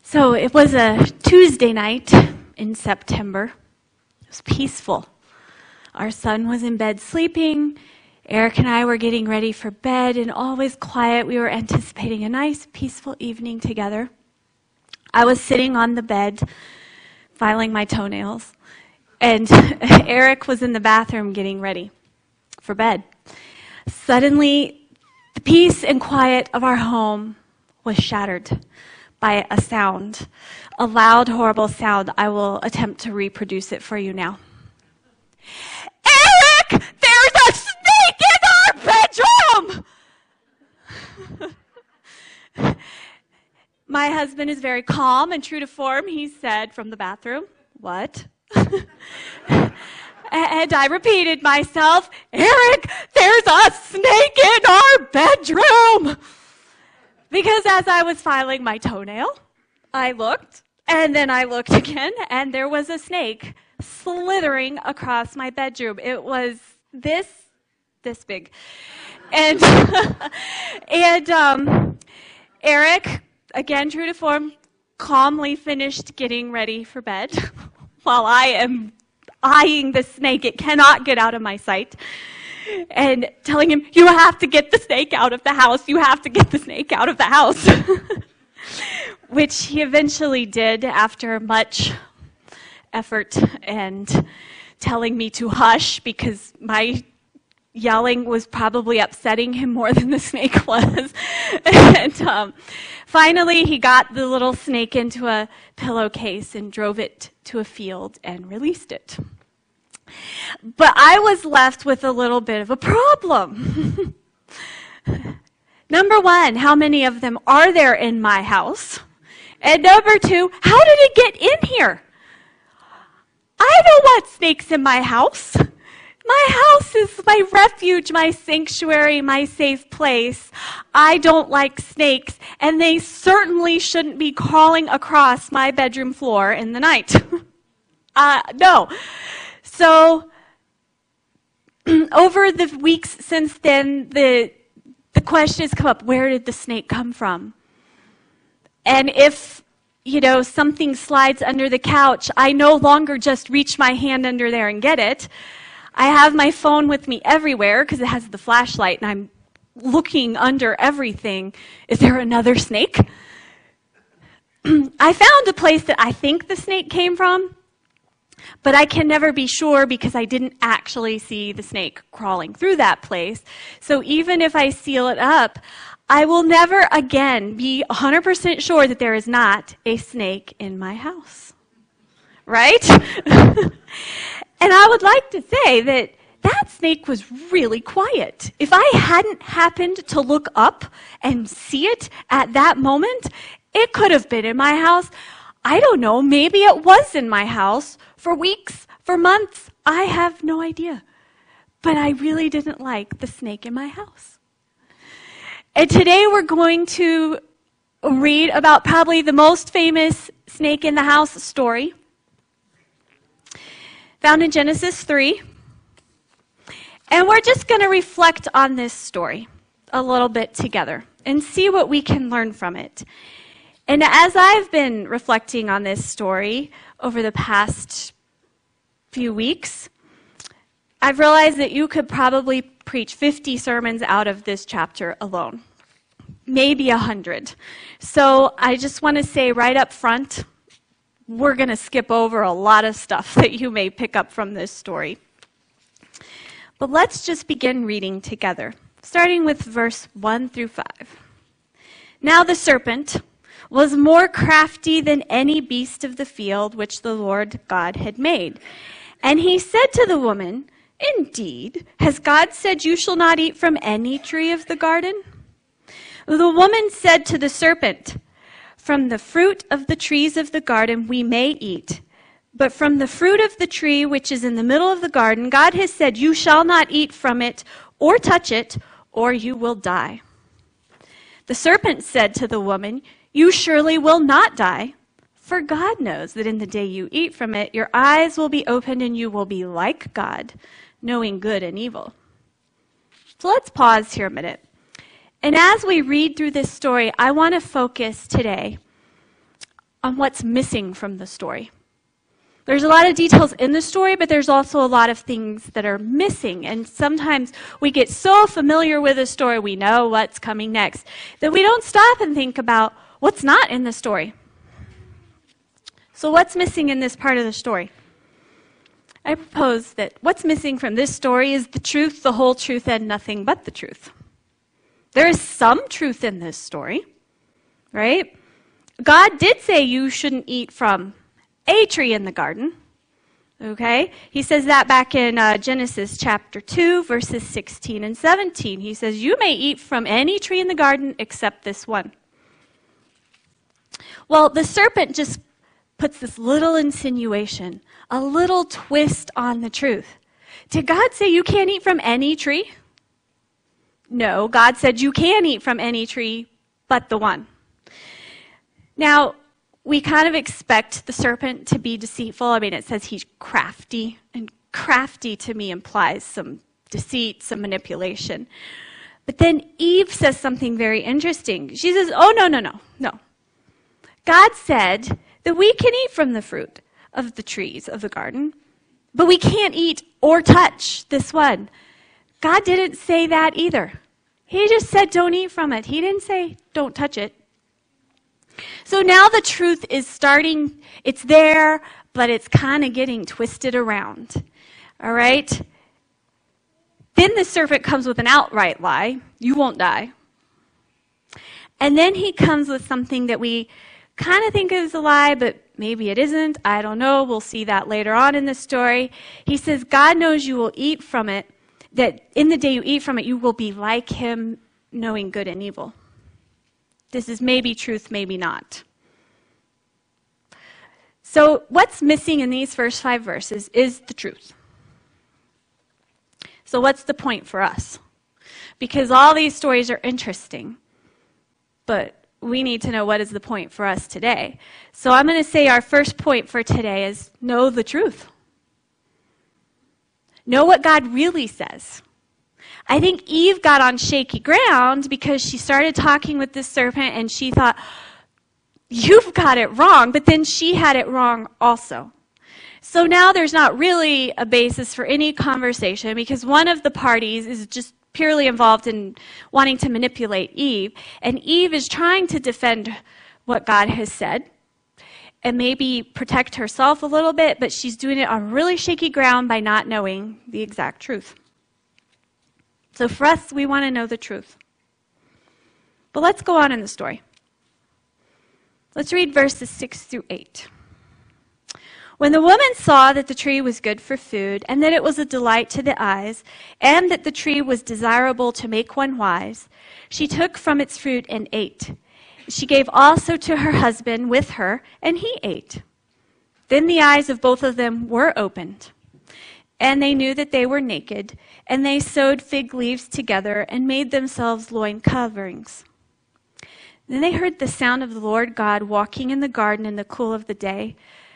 So it was a Tuesday night in September. It was peaceful. Our son was in bed sleeping. Eric and I were getting ready for bed, and all was quiet. We were anticipating a nice, peaceful evening together. I was sitting on the bed, filing my toenails, and Eric was in the bathroom getting ready for bed. Suddenly, the peace and quiet of our home was shattered by a sound, a loud, horrible sound. I will attempt to reproduce it for you now. Eric, there's a snake in our bedroom! My husband is very calm and true to form. He said from the bathroom, "What?" And I repeated myself, "Eric, there's a snake in our bedroom!" Because as I was filing my toenail, I looked, and then I looked again, and there was a snake slithering across my bedroom. It was this big. And Eric, again, true to form, calmly finished getting ready for bed while I am eyeing the snake. It cannot get out of my sight. And telling him, "You have to get the snake out of the house. You have to get the snake out of the house." Which he eventually did after much effort and telling me to hush because my yelling was probably upsetting him more than the snake was. And finally, he got the little snake into a pillowcase and drove it to a field and released it. But I was left with a little bit of a problem. Number one, how many of them are there in my house? And number two, how did it get in here? I don't want snakes in my house. My house is my refuge, my sanctuary, my safe place. I don't like snakes, and they certainly shouldn't be crawling across my bedroom floor in the night. No. So, over the weeks since then, the question has come up, where did the snake come from? And if, something slides under the couch, I no longer just reach my hand under there and get it. I have my phone with me everywhere because it has the flashlight, and I'm looking under everything. Is there another snake? I found a place that I think the snake came from, but I can never be sure because I didn't actually see the snake crawling through that place. So even if I seal it up, I will never again be 100% sure that there is not a snake in my house. Right? And I would like to say that snake was really quiet. If I hadn't happened to look up and see it at that moment, it could have been in my house. I don't know, maybe it was in my house for weeks, for months. I have no idea. But I really didn't like the snake in my house. And today we're going to read about probably the most famous snake in the house story, found in Genesis 3. And we're just going to reflect on this story a little bit together and see what we can learn from it. And as I've been reflecting on this story over the past few weeks, I've realized that you could probably preach 50 sermons out of this chapter alone, maybe 100. So I just want to say right up front, we're going to skip over a lot of stuff that you may pick up from this story. But let's just begin reading together, starting with verse 1 through 5. Now the serpent was more crafty than any beast of the field which the Lord God had made. And he said to the woman, "Indeed, has God said you shall not eat from any tree of the garden?" The woman said to the serpent, "From the fruit of the trees of the garden we may eat, but from the fruit of the tree which is in the middle of the garden, God has said, you shall not eat from it or touch it, or you will die." The serpent said to the woman, "You surely will not die, for God knows that in the day you eat from it, your eyes will be opened and you will be like God, knowing good and evil." So let's pause here a minute. And as we read through this story, I want to focus today on what's missing from the story. There's a lot of details in the story, but there's also a lot of things that are missing. And sometimes we get so familiar with a story, we know what's coming next, that we don't stop and think about what's not in the story. So what's missing in this part of the story? I propose that what's missing from this story is the truth, the whole truth, and nothing but the truth. There is some truth in this story, right? God did say you shouldn't eat from a tree in the garden, okay? He says that back in Genesis chapter 2, verses 16 and 17. He says, you may eat from any tree in the garden except this one. Well, the serpent just puts this little insinuation, a little twist on the truth. Did God say you can't eat from any tree? No, God said you can eat from any tree but the one. Now, we kind of expect the serpent to be deceitful. I mean, it says he's crafty, and crafty to me implies some deceit, some manipulation. But then Eve says something very interesting. She says, oh, no. God said that we can eat from the fruit of the trees of the garden, but we can't eat or touch this one. God didn't say that either. He just said don't eat from it. He didn't say don't touch it. So now the truth is starting, it's there, but it's kind of getting twisted around. All right? Then the serpent comes with an outright lie. You won't die. And then he comes with something that we kind of think is a lie, but maybe it isn't. I don't know. We'll see that later on in the story. He says, God knows you will eat from it, that in the day you eat from it, you will be like him, knowing good and evil. This is maybe truth, maybe not. So what's missing in these first 5 verses is the truth. So what's the point for us? Because all these stories are interesting, but we need to know what is the point for us today. So I'm going to say our first point for today is know the truth. Know what God really says. I think Eve got on shaky ground because she started talking with this serpent and she thought, you've got it wrong, but then she had it wrong also. So now there's not really a basis for any conversation because one of the parties is just purely involved in wanting to manipulate Eve, and Eve is trying to defend what God has said and maybe protect herself a little bit, but she's doing it on really shaky ground by not knowing the exact truth. So for us, we want to know the truth. But let's go on in the story. Let's read verses 6 through 8. When the woman saw that the tree was good for food, and that it was a delight to the eyes, and that the tree was desirable to make one wise, she took from its fruit and ate. She gave also to her husband with her, and he ate. Then the eyes of both of them were opened, and they knew that they were naked, and they sewed fig leaves together and made themselves loin coverings. Then they heard the sound of the Lord God walking in the garden in the cool of the day.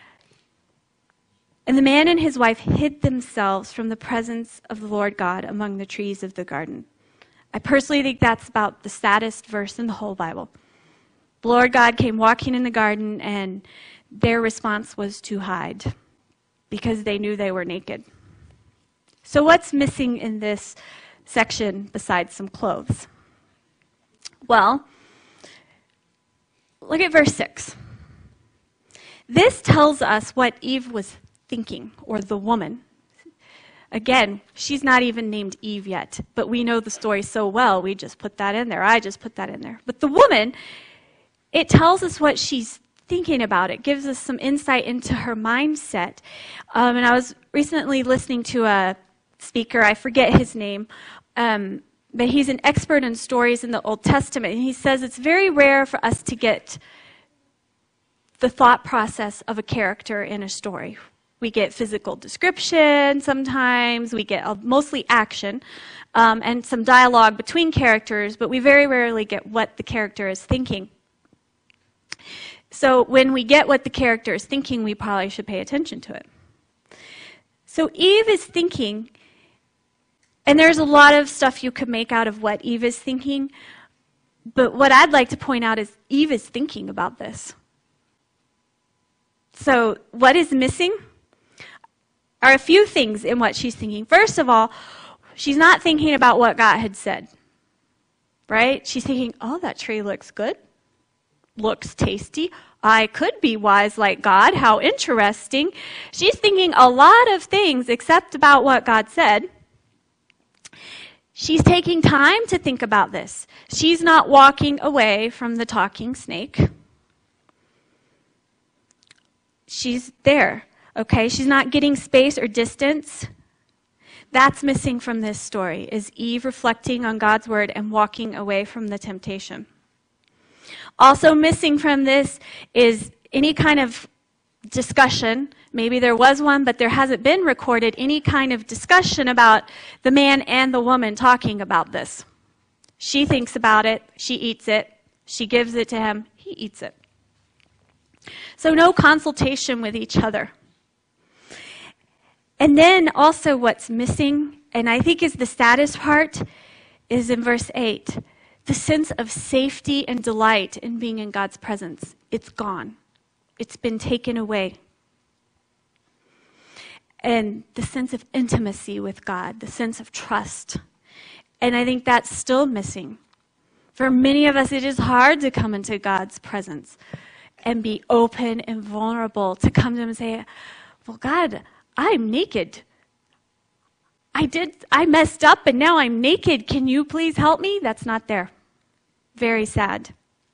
And the man and his wife hid themselves from the presence of the Lord God among the trees of the garden. I personally think that's about the saddest verse in the whole Bible. The Lord God came walking in the garden, and their response was to hide because they knew they were naked. So what's missing in this section besides some clothes? Well, look at verse 6. This tells us what Eve was thinking, or the woman. Again, she's not even named Eve yet, but we know the story so well, we just put that in there. I just put that in there. But the woman, it tells us what she's thinking about. It gives us some insight into her mindset. And I was recently listening to a speaker, I forget his name, but he's an expert in stories in the Old Testament, and he says it's very rare for us to get the thought process of a character in a story. We get physical description sometimes, we get mostly action, and some dialogue between characters, but we very rarely get what the character is thinking. So when we get what the character is thinking, we probably should pay attention to it. So Eve is thinking, and there's a lot of stuff you could make out of what Eve is thinking, but what I'd like to point out is Eve is thinking about this. So what is missing are a few things in what she's thinking. First of all, she's not thinking about what God had said, right? She's thinking, oh, that tree looks good, looks tasty. I could be wise like God. How interesting. She's thinking a lot of things except about what God said. She's taking time to think about this. She's not walking away from the talking snake. She's there, okay? She's not getting space or distance. That's missing from this story, is Eve reflecting on God's word and walking away from the temptation. Also missing from this is any kind of discussion. Maybe there was one, but there hasn't been recorded any kind of discussion about the man and the woman talking about this. She thinks about it, she eats it, she gives it to him, he eats it. So no consultation with each other. And then also what's missing, and I think is the saddest part, is in verse 8. The sense of safety and delight in being in God's presence. It's gone. It's been taken away. And the sense of intimacy with God, the sense of trust. And I think that's still missing. For many of us, it is hard to come into God's presence and be open and vulnerable, to come to him and say, well, God, I'm naked. I messed up and now I'm naked. Can you please help me? That's not there. Very sad.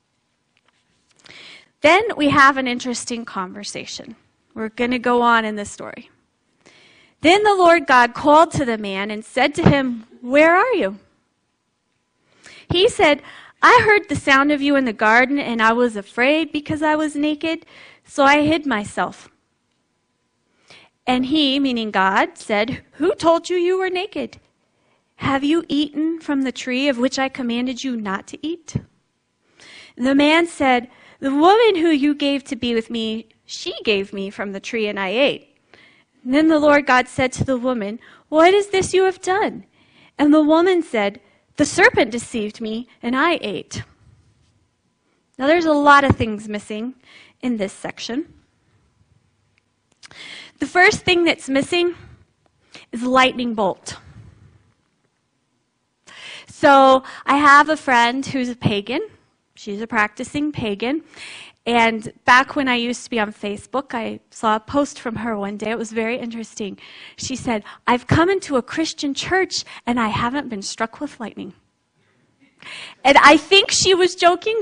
Then we have an interesting conversation. We're going to go on in this story. Then the Lord God called to the man and said to him, where are you? He said, I heard the sound of you in the garden and I was afraid because I was naked, so I hid myself. And he, meaning God, said, who told you you were naked? Have you eaten from the tree of which I commanded you not to eat? And the man said, the woman who you gave to be with me, she gave me from the tree and I ate. And then the Lord God said to the woman, what is this you have done? And the woman said, the serpent deceived me and I ate. Now there's a lot of things missing in this section. The first thing that's missing is lightning bolt. So I have a friend who's a pagan. She's a practicing pagan. And back when I used to be on Facebook, I saw a post from her one day. It was very interesting. She said, I've come into a Christian church and I haven't been struck with lightning. And I think she was joking,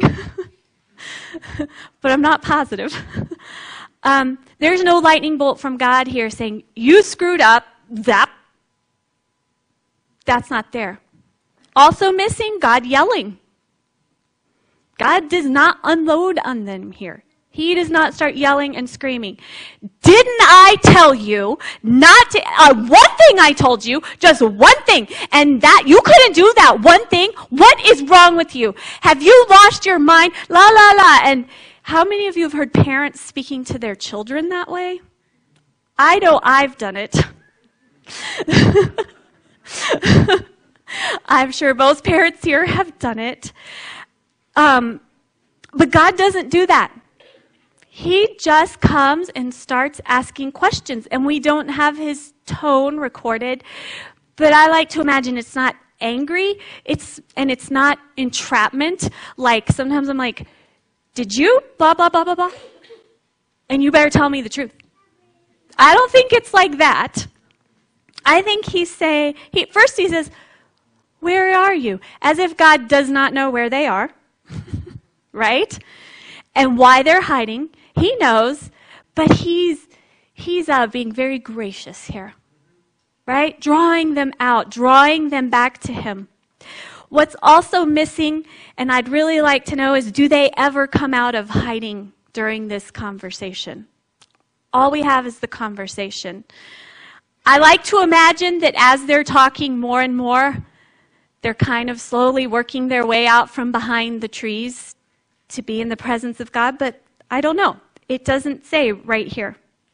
but I'm not positive. There's no lightning bolt from God here saying, you screwed up, zap. That's not there. Also missing, God yelling. God does not unload on them here. He does not start yelling and screaming. Didn't I tell you not to, one thing I told you, just one thing, and that you couldn't do that one thing? What is wrong with you? Have you lost your mind? La, la, la. And how many of you have heard parents speaking to their children that way? I know I've done it. I'm sure most parents here have done it. But God doesn't do that. He just comes and starts asking questions, and we don't have his tone recorded. But I like to imagine it's not angry, it's not entrapment. Like sometimes I'm like, did you blah, blah, blah, blah, blah? And you better tell me the truth. I don't think it's like that. I think first he says, where are you? As if God does not know where they are, right? And why they're hiding. He knows, but he's being very gracious here, right? Drawing them out, drawing them back to him. What's also missing, and I'd really like to know, is do they ever come out of hiding during this conversation? All we have is the conversation. I like to imagine that as they're talking more and more, they're kind of slowly working their way out from behind the trees to be in the presence of God, but I don't know. It doesn't say right here.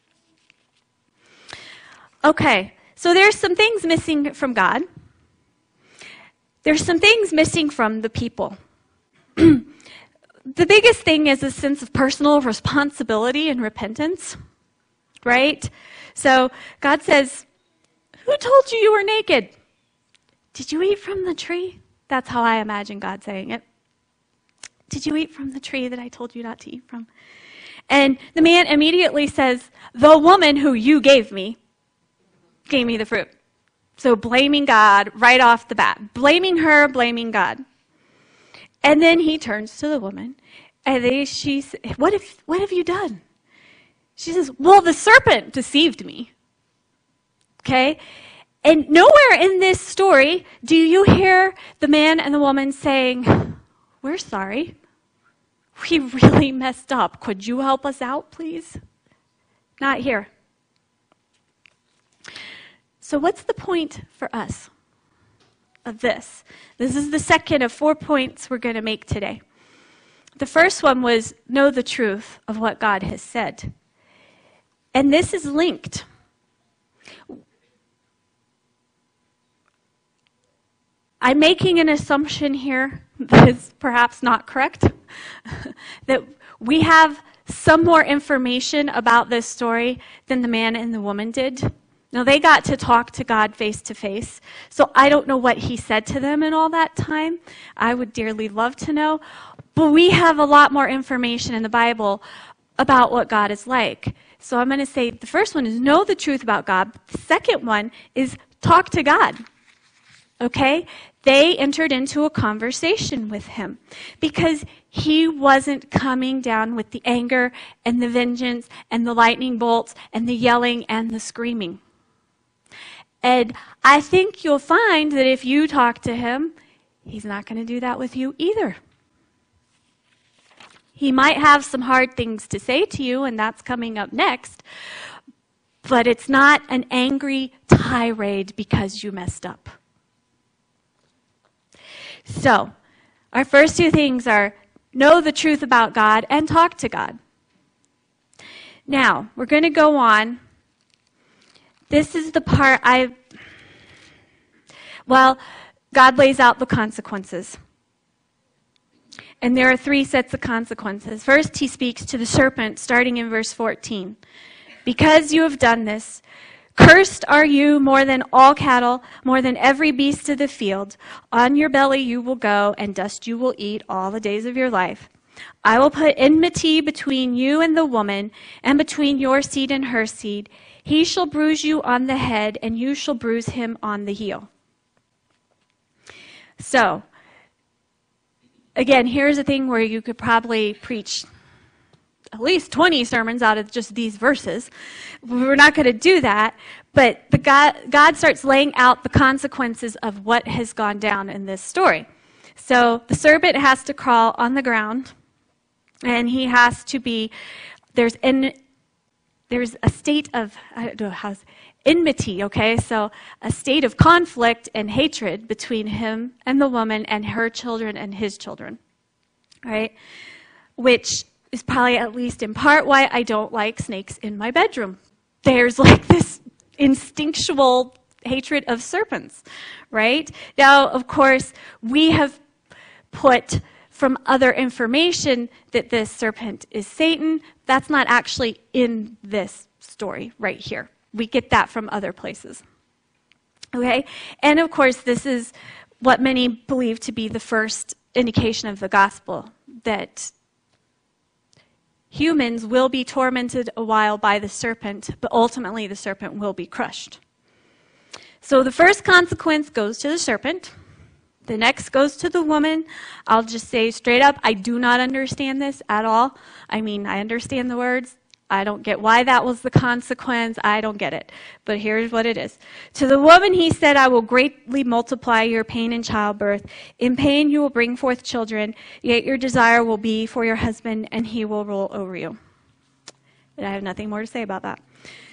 Okay, so there's some things missing from God. There's some things missing from the people. the biggest thing is a sense of personal responsibility and repentance, right? So God says, who told you you were naked? Did you eat from the tree? That's how I imagine God saying it. Did you eat from the tree that I told you not to eat from? And the man immediately says, the woman who you gave me the fruit. So blaming God right off the bat. Blaming her, blaming God. And then he turns to the woman, and she says, what have you done? She says, well, the serpent deceived me. Okay? And nowhere in this story do you hear the man and the woman saying, we're sorry. We really messed up. Could you help us out, please? Not here. So what's the point for us of this? This is the second of 4 points we're going to make today. The first one was know the truth of what God has said. And this is linked. I'm making an assumption here that is perhaps not correct, that we have some more information about this story than the man and the woman did. Now, they got to talk to God face to face, so I don't know what he said to them in all that time. I would dearly love to know. But we have a lot more information in the Bible about what God is like. So I'm going to say the first one is know the truth about God. The second one is talk to God. Okay? They entered into a conversation with him because he wasn't coming down with the anger and the vengeance and the lightning bolts and the yelling and the screaming. And I think you'll find that if you talk to him, he's not going to do that with you either. He might have some hard things to say to you, and that's coming up next, but it's not an angry tirade because you messed up. So, our first two things are know the truth about God and talk to God. Now, we're going to go on. This is the part God lays out the consequences. And there are 3 sets of consequences. First, he speaks to the serpent, starting in verse 14. Because you have done this, cursed are you more than all cattle, more than every beast of the field. On your belly you will go, and dust you will eat all the days of your life. I will put enmity between you and the woman, and between your seed and her seed. He shall bruise you on the head, and you shall bruise him on the heel. So, again, here's a thing where you could probably preach at least 20 sermons out of just these verses. We're not going to do that, but God starts laying out the consequences of what has gone down in this story. So the serpent has to crawl on the ground, and he has to be, there's a state of, I don't know how, enmity, okay? So a state of conflict and hatred between him and the woman and her children and his children, right? Which is probably at least in part why I don't like snakes in my bedroom. There's like this instinctual hatred of serpents, right? Now, of course, we have put from other information that this serpent is Satan. That's not actually in this story right here. We get that from other places. Okay? And of course, this is what many believe to be the first indication of the gospel, that humans will be tormented a while by the serpent, but ultimately the serpent will be crushed. So the first consequence goes to the serpent. The next goes to the woman. I'll just say straight up, I do not understand this at all. I mean, I understand the words. I don't get why that was the consequence. I don't get it. But here's what it is. To the woman he said, I will greatly multiply your pain in childbirth. In pain you will bring forth children, yet your desire will be for your husband, and he will rule over you. And I have nothing more to say about that.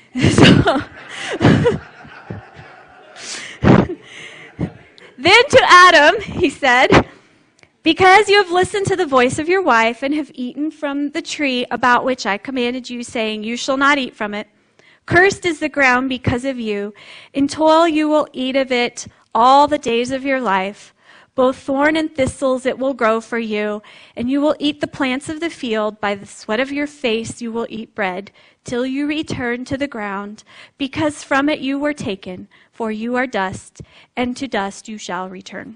Then to Adam, he said, because you have listened to the voice of your wife and have eaten from the tree about which I commanded you, saying, you shall not eat from it. Cursed is the ground because of you. In toil you will eat of it all the days of your life. Both thorn and thistles it will grow for you, and you will eat the plants of the field. By the sweat of your face you will eat bread, till you return to the ground, because from it you were taken, for you are dust, and to dust you shall return.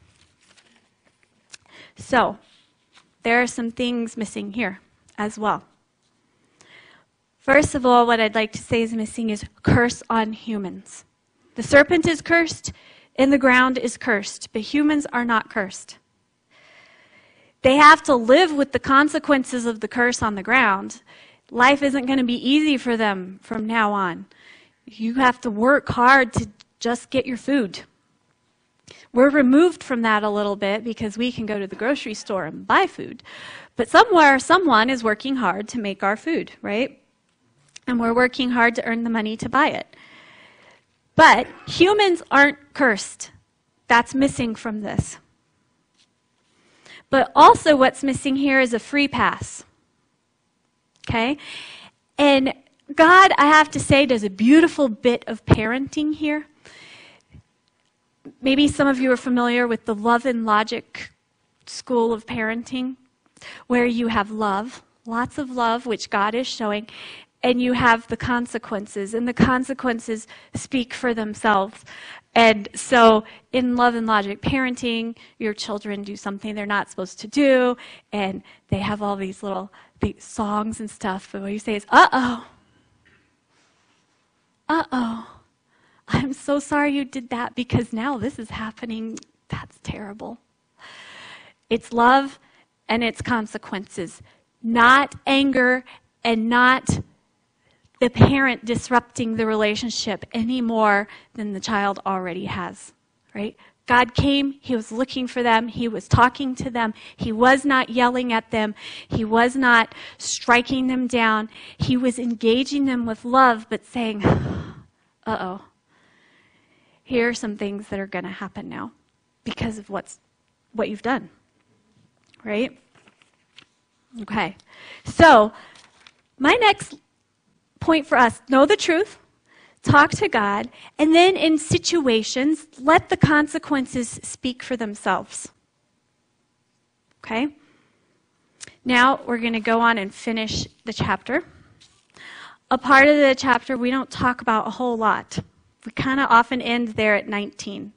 So, there are some things missing here as well. First of all, what I'd like to say is missing is curse on humans. The serpent is cursed, and the ground is cursed, but humans are not cursed. They have to live with the consequences of the curse on the ground. Life isn't going to be easy for them from now on. You have to work hard to just get your food. We're removed from that a little bit because we can go to the grocery store and buy food. But somewhere, someone is working hard to make our food, right? And we're working hard to earn the money to buy it. But humans aren't cursed. That's missing from this. But also what's missing here is a free pass. Okay? And God, I have to say, does a beautiful bit of parenting here. Maybe some of you are familiar with the Love and Logic school of parenting, where you have love, lots of love, which God is showing, and you have the consequences, and the consequences speak for themselves. And so in Love and Logic parenting, your children do something they're not supposed to do, and they have all these little songs and stuff, but what you say is, uh-oh, I'm so sorry you did that because now this is happening. That's terrible. It's love and its consequences, not anger and not the parent disrupting the relationship any more than the child already has, right? God came, he was looking for them, he was talking to them, he was not yelling at them, he was not striking them down, he was engaging them with love, but saying, uh-oh, here are some things that are going to happen now because of what you've done, right? Okay, so my next point for us, know the truth, talk to God, and then in situations, let the consequences speak for themselves. Okay? Now we're going to go on and finish the chapter. A part of the chapter we don't talk about a whole lot. We kind of often end there at 19.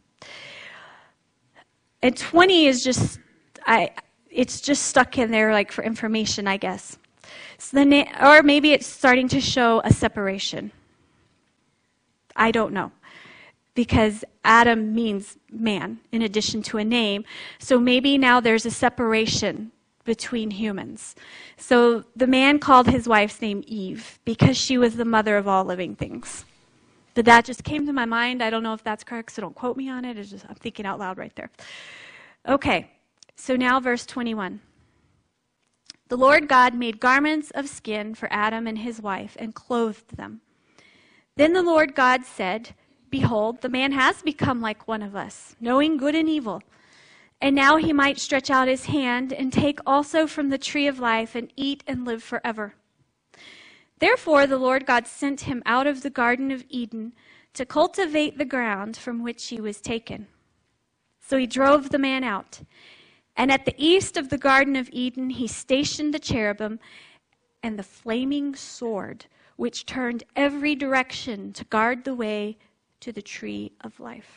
And 20 is just, it's just stuck in there like for information, I guess. So or maybe it's starting to show a separation. I don't know. Because Adam means man in addition to a name. So maybe now there's a separation between humans. So the man called his wife's name Eve because she was the mother of all living things. But that just came to my mind. I don't know if that's correct, so don't quote me on it. I'm thinking out loud right there. Okay, so now verse 21. The Lord God made garments of skin for Adam and his wife and clothed them. Then the Lord God said, behold, the man has become like one of us, knowing good and evil. And now he might stretch out his hand and take also from the tree of life and eat and live forever. Therefore the Lord God sent him out of the Garden of Eden to cultivate the ground from which he was taken. So he drove the man out. And at the east of the Garden of Eden he stationed the cherubim and the flaming sword, which turned every direction to guard the way to the tree of life.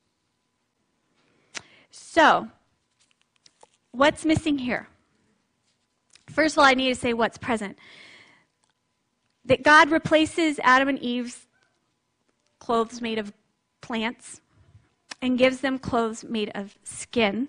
So, what's missing here? First of all, I need to say what's present. That God replaces Adam and Eve's clothes made of plants and gives them clothes made of skin.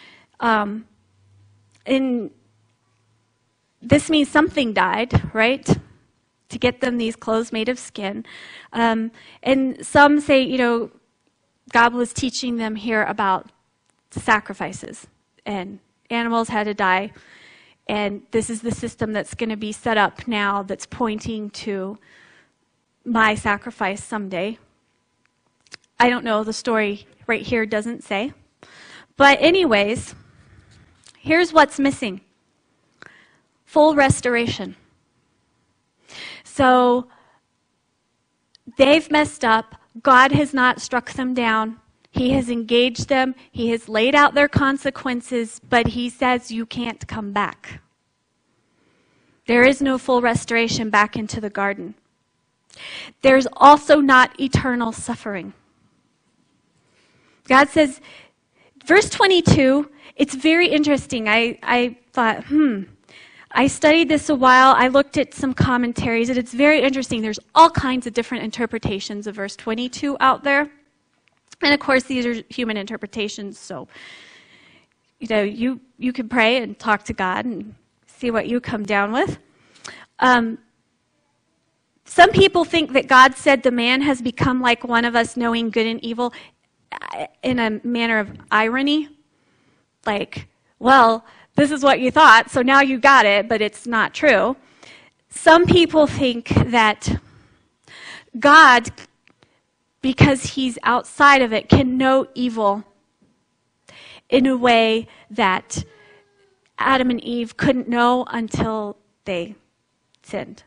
And this means something died, right? To get them these clothes made of skin. And some say, God was teaching them here about sacrifices. And animals had to die. And this is the system that's going to be set up now that's pointing to my sacrifice someday. I don't know, the story right here doesn't say. But anyways, here's what's missing. Full restoration. So they've messed up. God has not struck them down. He He has engaged them. He has laid out their consequences, but he says you can't come back. There is no full restoration back into the garden. There's also not eternal suffering. God says, verse 22, it's very interesting. I thought, I studied this a while. I looked at some commentaries, and it's very interesting. There's all kinds of different interpretations of verse 22 out there. And of course, these are human interpretations, so you can pray and talk to God and see what you come down with. Some people think that God said the man has become like one of us, knowing good and evil, in a manner of irony. Like, well, this is what you thought, so now you got it, but it's not true. Some people think that God, because he's outside of it, can know evil in a way that Adam and Eve couldn't know until they sinned.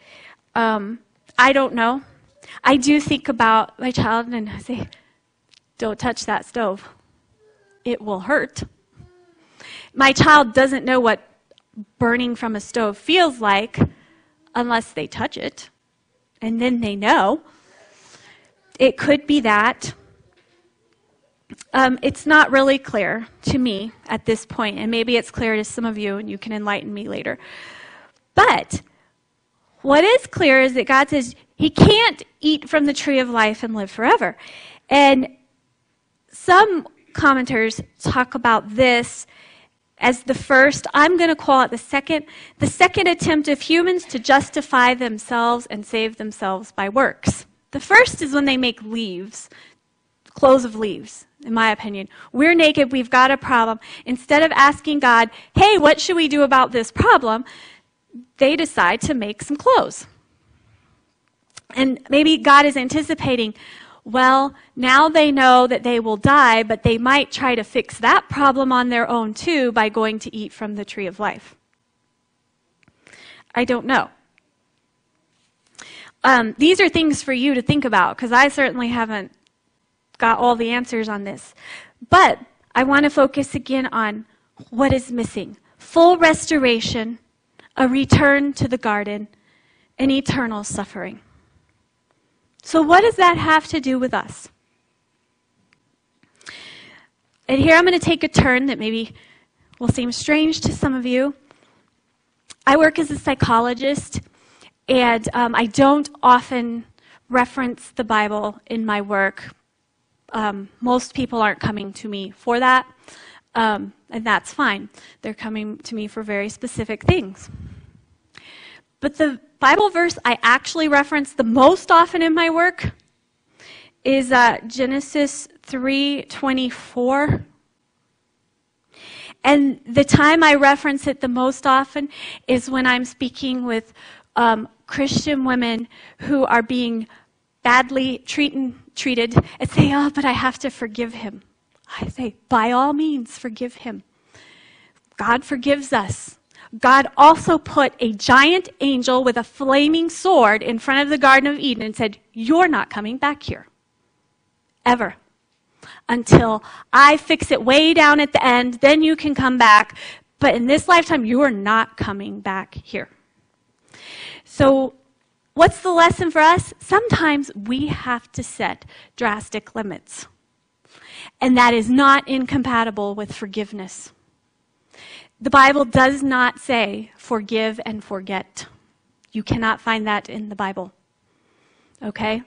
I don't know. I do think about my child and I say, don't touch that stove. It will hurt. My child doesn't know what burning from a stove feels like unless they touch it. And then they know. It could be that. It's not really clear to me at this point, and maybe it's clear to some of you, and you can enlighten me later. But what is clear is that God says he can't eat from the tree of life and live forever. And some commenters talk about this as the first, I'm going to call it the second attempt of humans to justify themselves and save themselves by works. The first is when they make leaves, clothes of leaves, in my opinion. We're naked, we've got a problem. Instead of asking God, hey, what should we do about this problem? They decide to make some clothes. And maybe God is anticipating, well, now they know that they will die, but they might try to fix that problem on their own too by going to eat from the tree of life. I don't know. These are things for you to think about, because I certainly haven't got all the answers on this. But I want to focus again on what is missing. Full restoration, a return to the garden, and eternal suffering. So what does that have to do with us? And here I'm going to take a turn that maybe will seem strange to some of you. I work as a psychologist, and I don't often reference the Bible in my work. Most people aren't coming to me for that, and that's fine. They're coming to me for very specific things. But the Bible verse I actually reference the most often in my work is Genesis 3:24. And the time I reference it the most often is when I'm speaking with Christian women who are being badly treated and say, oh, but I have to forgive him. I say, by all means, forgive him. God forgives us. God also put a giant angel with a flaming sword in front of the Garden of Eden and said, you're not coming back here. Ever. Until I fix it way down at the end, then you can come back. But in this lifetime, you are not coming back here. So what's the lesson for us? Sometimes we have to set drastic limits. And that is not incompatible with forgiveness. The Bible does not say forgive and forget. You cannot find that in the Bible. Okay?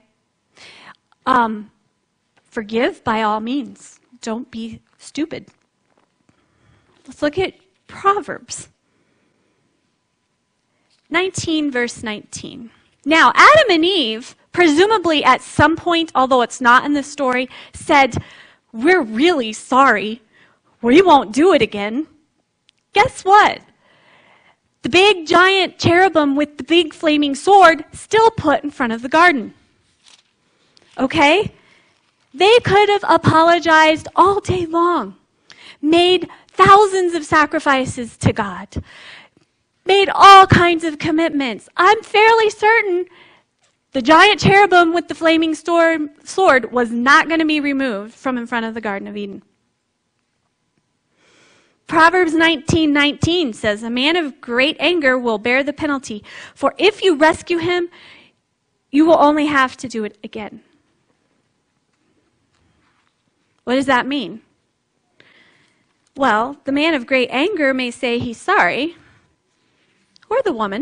Forgive by all means. Don't be stupid. Let's look at Proverbs 19, verse 19. Now, Adam and Eve, presumably at some point, although it's not in the story, said, we're really sorry. We won't do it again. Guess what? The big giant cherubim with the big flaming sword still put in front of the garden. Okay? They could have apologized all day long, made thousands of sacrifices to God, made all kinds of commitments. I'm fairly certain The giant cherubim with the flaming sword was not going to be removed from in front of the Garden of Eden. Proverbs 19:19 says, "A man of great anger will bear the penalty, for if you rescue him, you will only have to do it again." What does that mean? Well, the man of great anger may say he's sorry, or the woman,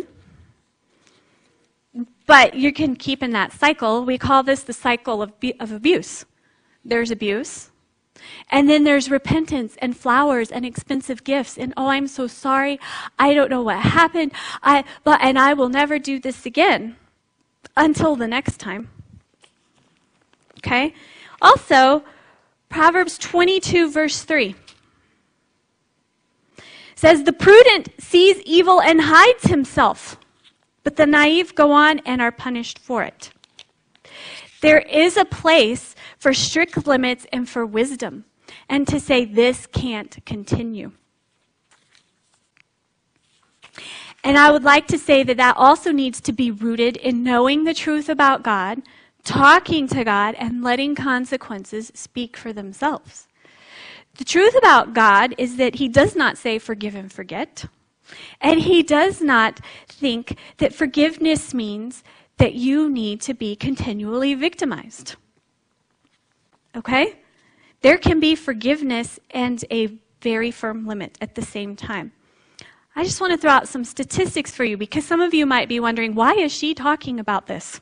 but you can keep in that cycle. We call this the cycle of abuse. There's abuse. And then there's repentance and flowers and expensive gifts and, "Oh, I'm so sorry. I don't know what happened. And I will never do this again until the next time." Okay? Also, Proverbs 22 verse 3 says, "The prudent sees evil and hides himself, but the naive go on and are punished for it." There is a place for strict limits and for wisdom, and to say this can't continue. And I would like to say that that also needs to be rooted in knowing the truth about God, talking to God, and letting consequences speak for themselves. The truth about God is that he does not say forgive and forget, and he does not think that forgiveness means that you need to be continually victimized. Okay? There can be forgiveness and a very firm limit at the same time. I just want to throw out some statistics for you because some of you might be wondering, why is she talking about this?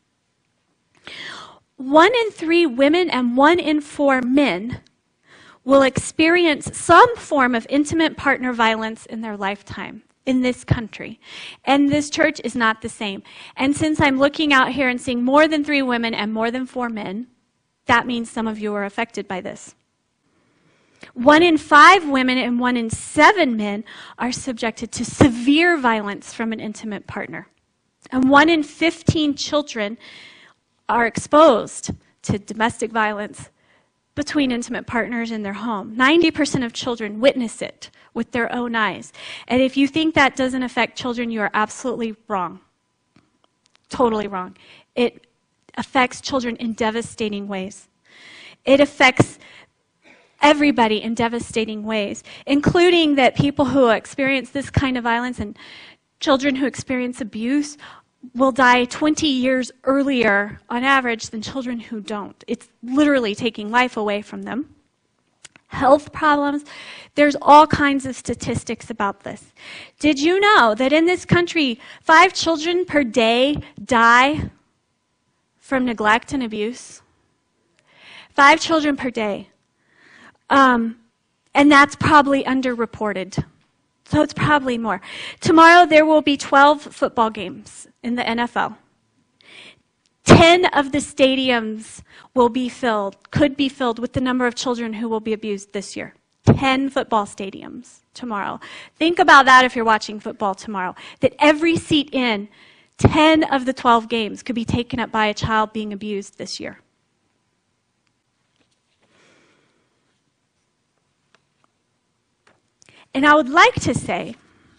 1 in 3 women and 1 in 4 men will experience some form of intimate partner violence in their lifetime in this country. And this church is not the same. And since I'm looking out here and seeing more than 3 women and more than 4 men, that means some of you are affected by this. 1 in 5 women and 1 in 7 men are subjected to severe violence from an intimate partner. And 1 in 15 children are exposed to domestic violence between intimate partners in their home. 90% of children witness it with their own eyes. And if you think that doesn't affect children, you are absolutely wrong. Totally wrong. It affects children in devastating ways. It affects everybody in devastating ways, including that people who experience this kind of violence and children who experience abuse will die 20 years earlier on average than children who don't. It's literally taking life away from them. Health problems. There's all kinds of statistics about this. Did you know that in this country, 5 children per day die from neglect and abuse? 5 children per day. And that's probably underreported. So it's probably more. Tomorrow there will be 12 football games in the NFL. 10 of the stadiums will be filled, could be filled with the number of children who will be abused this year. 10 football stadiums tomorrow. Think about that if you're watching football tomorrow. That every seat in 10 of the 12 games could be taken up by a child being abused this year. And I would like to say,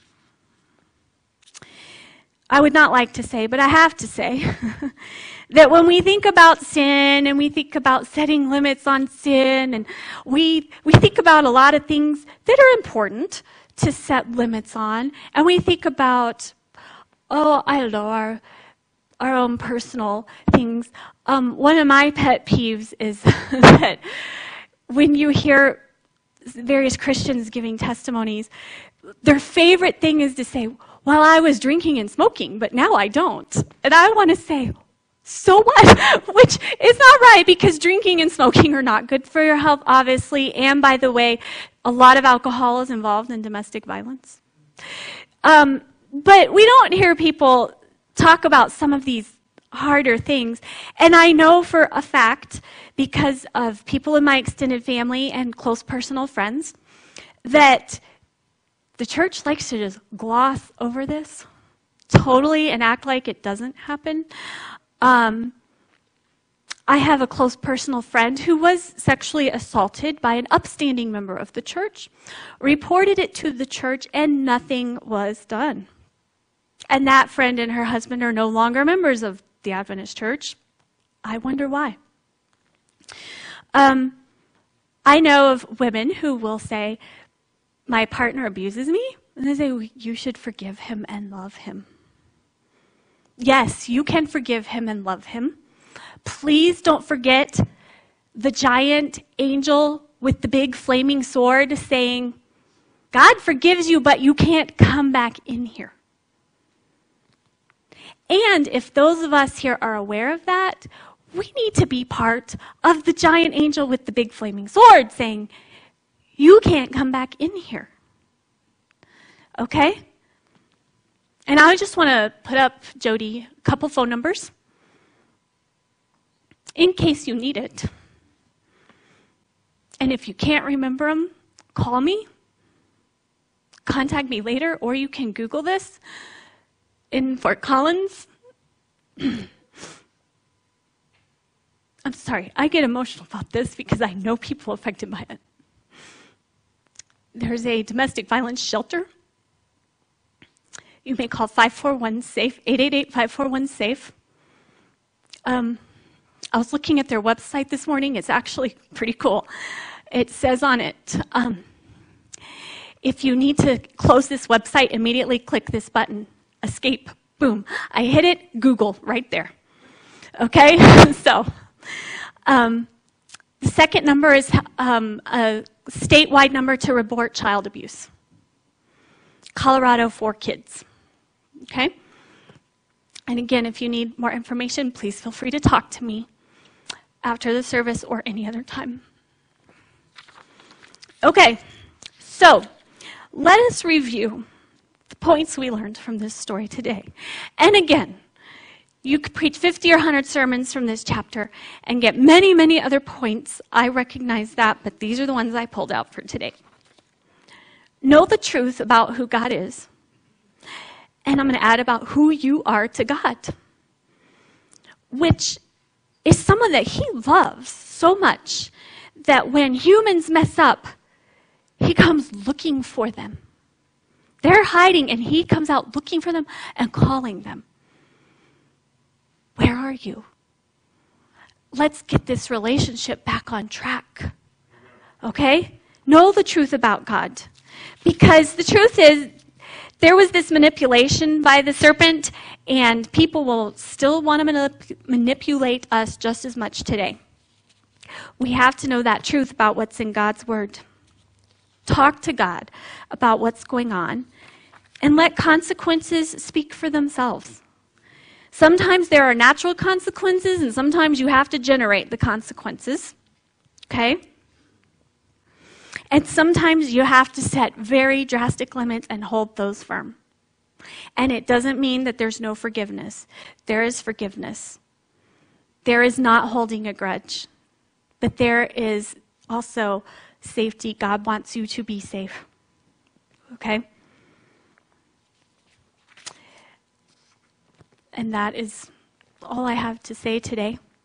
I would not like to say, but I have to say, that when we think about sin and we think about setting limits on sin and we think about a lot of things that are important to set limits on, and we think about, I don't know, our own personal things. One of my pet peeves is that when you hear various Christians giving testimonies, their favorite thing is to say, well, I was drinking and smoking, but now I don't. And I want to say, so what? Which is not right, because drinking and smoking are not good for your health, obviously. And by the way, a lot of alcohol is involved in domestic violence. But we don't hear people talk about some of these harder things. And I know for a fact, because of people in my extended family and close personal friends, that the church likes to just gloss over this totally and act like it doesn't happen. I have a close personal friend who was sexually assaulted by an upstanding member of the church, reported it to the church, and nothing was done. And that friend and her husband are no longer members of the Adventist Church. I wonder why. I know of women who will say, my partner abuses me, and they say, you should forgive him and love him. Yes, you can forgive him and love him. Please don't forget the giant angel with the big flaming sword saying, God forgives you, but you can't come back in here. And if those of us here are aware of that, we need to be part of the giant angel with the big flaming sword saying, you can't come back in here. Okay? And I just want to put up, Jody, a couple phone numbers in case you need it. And if you can't remember them, call me, contact me later, or you can Google this. In Fort Collins, I'm sorry, I get emotional about this because I know people affected by it. There's a domestic violence shelter. You may call 541-SAFE, 888-541-SAFE. I was looking at their website this morning. It's actually pretty cool. It says on it, if you need to close this website, immediately click this button, escape, boom. I hit it, Google, right there. Okay, so the second number is a statewide number to report child abuse. Colorado 4Kids. Okay? And again, if you need more information, please feel free to talk to me after the service or any other time. Okay, so let us review the points we learned from this story today. And again, you could preach 50 or 100 sermons from this chapter and get many, many other points. I recognize that, but these are the ones I pulled out for today. Know the truth about who God is. And I'm going to add about who you are to God, which is someone that he loves so much that when humans mess up, he comes looking for them. They're hiding, and he comes out looking for them and calling them. Where are you? Let's get this relationship back on track. Okay? Know the truth about God. Because the truth is, there was this manipulation by the serpent, and people will still want to manipulate us just as much today. We have to know that truth about what's in God's Word. Talk to God about what's going on, and let consequences speak for themselves. Sometimes there are natural consequences, and sometimes you have to generate the consequences. Okay? And sometimes you have to set very drastic limits and hold those firm. And it doesn't mean that there's no forgiveness. There is forgiveness. There is not holding a grudge. But there is also safety. God wants you to be safe. Okay? And that is all I have to say today.